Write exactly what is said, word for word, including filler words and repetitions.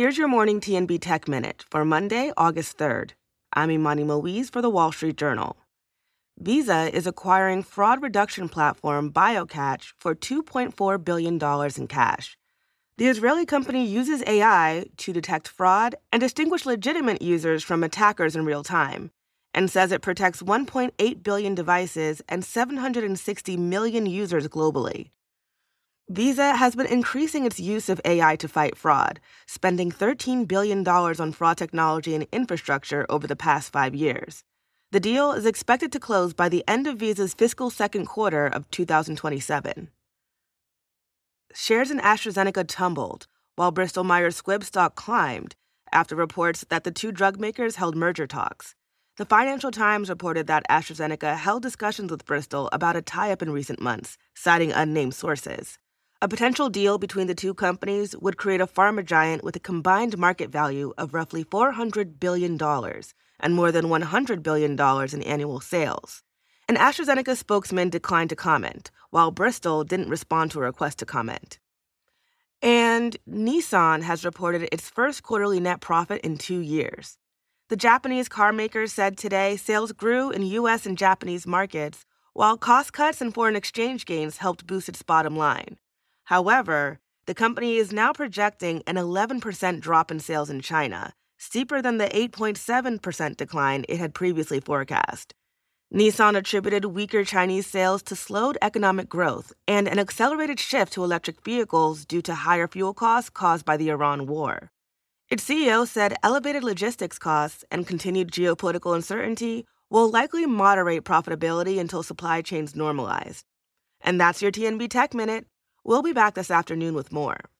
Here's your morning T N B Tech Minute for Monday, August third. I'm Imani Moise for The Wall Street Journal. Visa is acquiring fraud reduction platform BioCatch for two point four billion dollars in cash. The Israeli company uses A I to detect fraud and distinguish legitimate users from attackers in real time, and says it protects one point eight billion devices and seven hundred sixty million users globally. Visa has been increasing its use of A I to fight fraud, spending thirteen billion dollars on fraud technology and infrastructure over the past five years. The deal is expected to close by the end of Visa's fiscal second quarter of two thousand twenty-seven. Shares in AstraZeneca tumbled, while Bristol Myers Squibb stock climbed after reports that the two drug makers held merger talks. The Financial Times reported that AstraZeneca held discussions with Bristol about a tie-up in recent months, citing unnamed sources. A potential deal between the two companies would create a pharma giant with a combined market value of roughly four hundred billion dollars and more than one hundred billion dollars in annual sales. An AstraZeneca spokesman declined to comment, while Bristol didn't respond to a request to comment. And Nissan has reported its first quarterly net profit in two years. The Japanese car maker said today sales grew in U S and Japanese markets, while cost cuts and foreign exchange gains helped boost its bottom line. However, the company is now projecting an eleven percent drop in sales in China, steeper than the eight point seven percent decline it had previously forecast. Nissan attributed weaker Chinese sales to slowed economic growth and an accelerated shift to electric vehicles due to higher fuel costs caused by the Iran war. Its C E O said elevated logistics costs and continued geopolitical uncertainty will likely moderate profitability until supply chains normalize. And that's your T N B Tech Minute. We'll be back this afternoon with more.